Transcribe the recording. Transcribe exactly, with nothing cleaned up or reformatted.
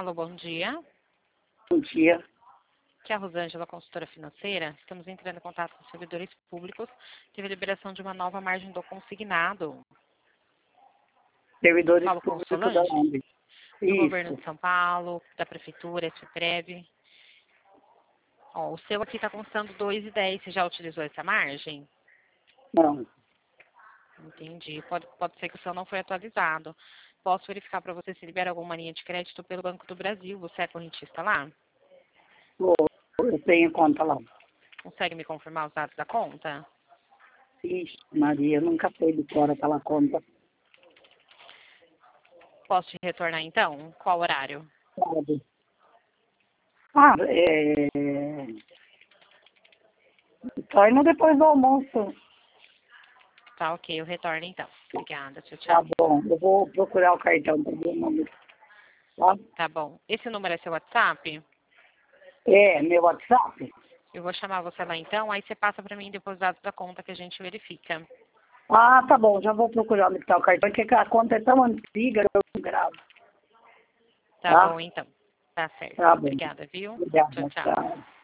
Alô, bom dia. Bom dia. Aqui é a Rosângela, consultora financeira. Estamos entrando em contato com os servidores públicos. Teve a liberação de uma nova margem do consignado. Servidores Falo com públicos da Solange, onde? do governo Isso. de São Paulo, da prefeitura, SPREV. Ó, o seu aqui está constando dois e dez. Você já utilizou essa margem? Não. Entendi. Pode, pode ser que o seu não foi atualizado. Posso verificar para você se libera alguma linha de crédito pelo Banco do Brasil. Você é correntista lá? Eu tenho conta lá. Consegue me confirmar os dados da conta? Ixi, Maria, eu nunca sei de fora aquela conta. Posso te retornar então? Qual horário? Sabe? Ah, é... Torna depois do almoço. Tá, ok. Eu retorno então. Obrigada. Tchau, Tá tchau. bom. Eu vou procurar o cartão para ver o número. Tá? Tá bom. Esse número é seu WhatsApp? É, meu WhatsApp? Eu vou chamar você lá então, aí você passa para mim depois os dados da conta que a gente verifica. Ah, tá bom. Já vou procurar onde está o cartão, porque a conta é tão antiga que eu não gravo. Tá Tá? bom então. Tá certo. Tá bom. Obrigada, viu? Tchau, Obrigada. tchau. Tchau.